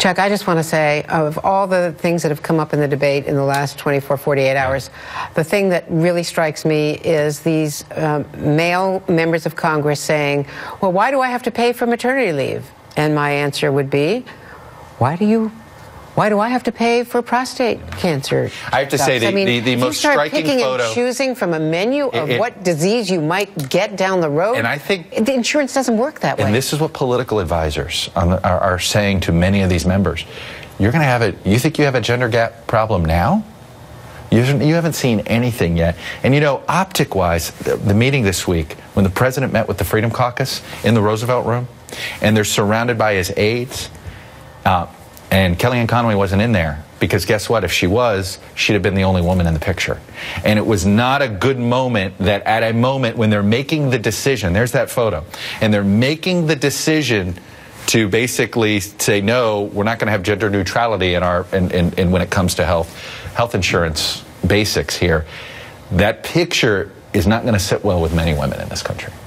Chuck, I just want to say, of all the things that have come up in the debate in the last 24, 48 hours, the thing that really strikes me is these male members of Congress saying, well, why do I have to pay for maternity leave? And my answer would be, why do I have to pay for prostate cancer? I have to say, the most striking photo. You start picking and choosing from a menu of what disease you might get down the road. And I think the insurance doesn't work that way. And this is what political advisors are saying to many of these members. You're going to have it. You think you have a gender gap problem now? You haven't seen anything yet. And you know, optic-wise, the meeting this week when the president met with the Freedom Caucus in the Roosevelt Room, and they're surrounded by his aides. And Kellyanne Conway wasn't in there because guess what? If she was, she'd have been the only woman in the picture. And it was not a good moment that at a moment when they're making the decision, there's that photo, and they're making the decision to basically say, no, we're not going to have gender neutrality in when it comes to health insurance basics here. That picture is not going to sit well with many women in this country.